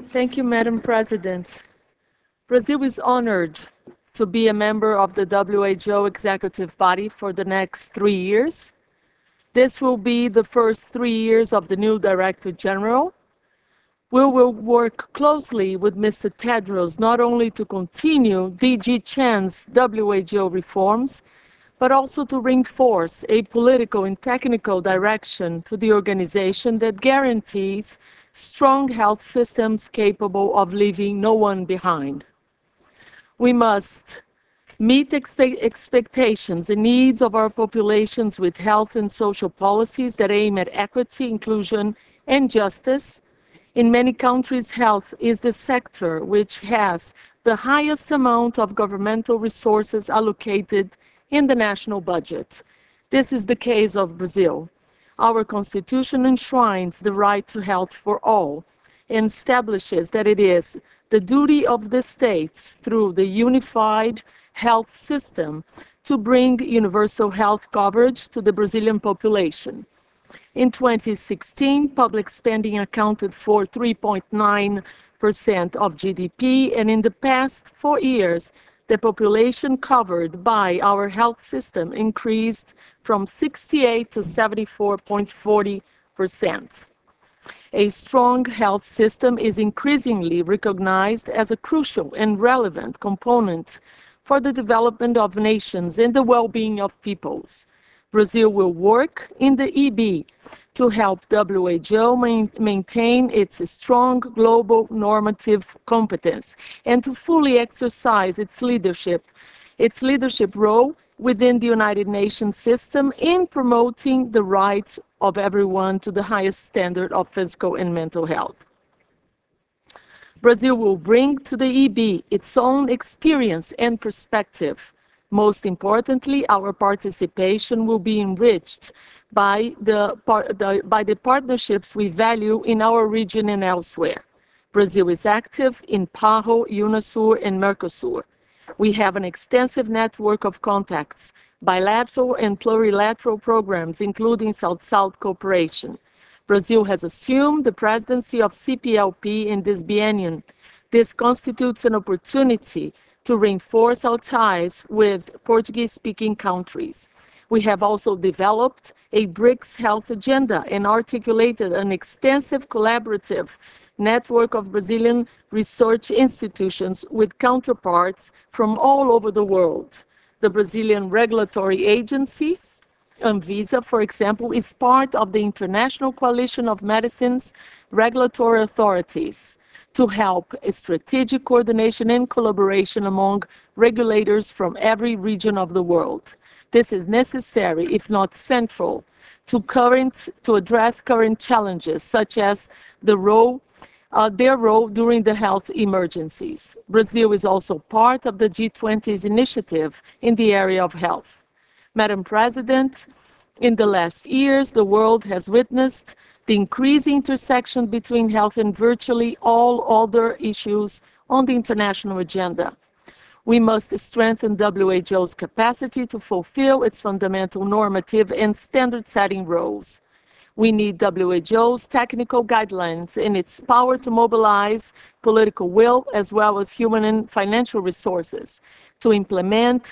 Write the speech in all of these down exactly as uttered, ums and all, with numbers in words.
Thank you, Madam President. Brazil is honored to be a member of the W H O executive body for the next three years. This will be the first three years of the new Director General. We will work closely with Mister Tedros not only to continue D G Chan's W H O reforms, but also to reinforce a political and technical direction to the organization that guarantees strong health systems capable of leaving no one behind. We must meet expe- expectations and needs of our populations with health and social policies that aim at equity, inclusion, and justice. In many countries, health is the sector which has the highest amount of governmental resources allocated in the national budget. This is the case of Brazil. Our constitution enshrines the right to health for all and establishes that it is the duty of the states through the unified health system to bring universal health coverage to the Brazilian population. In twenty sixteen, public spending accounted for three point nine percent of G D P, and in the past four years, the population covered by our health system increased from sixty-eight to seventy-four point four zero percent. A strong health system is increasingly recognized as a crucial and relevant component for the development of nations and the well-being of peoples. Brazil will work in the E B to help W H O main, maintain its strong global normative competence and to fully exercise its leadership, its leadership role within the United Nations system in promoting the rights of everyone to the highest standard of physical and mental health. Brazil will bring to the E B its own experience and perspective. Most importantly, our participation will be enriched by the, par the, by the partnerships we value in our region and elsewhere. Brazil is active in PAHO, UNASUR, and Mercosur. We have an extensive network of contacts, bilateral and plurilateral programs, including South-South cooperation. Brazil has assumed the presidency of C P L P in this biennium. This constitutes an opportunity to reinforce our ties with Portuguese-speaking countries. We have also developed a BRICS health agenda and articulated an extensive collaborative network of Brazilian research institutions with counterparts from all over the world. The Brazilian Regulatory Agency, Anvisa, for example, is part of the International Coalition of Medicine's regulatory authorities to help a strategic coordination and collaboration among regulators from every region of the world. This is necessary, if not central, to, current, to address current challenges, such as the role, uh, their role during the health emergencies. Brazil is also part of the G twenty's initiative in the area of health. Madam President, in the last years, the world has witnessed the increasing intersection between health and virtually all other issues on the international agenda. We must strengthen W H O's capacity to fulfill its fundamental normative and standard-setting roles. We need W H O's technical guidelines and its power to mobilize political will as well as human and financial resources to implement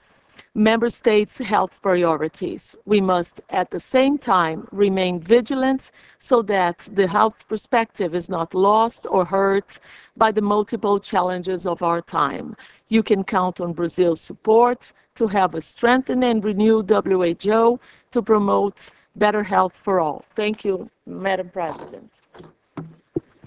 member states' health priorities. We must, at the same time, remain vigilant so that the health perspective is not lost or hurt by the multiple challenges of our time. You can count on Brazil's support to have a strengthened and renewed W H O to promote better health for all. Thank you, Madam President.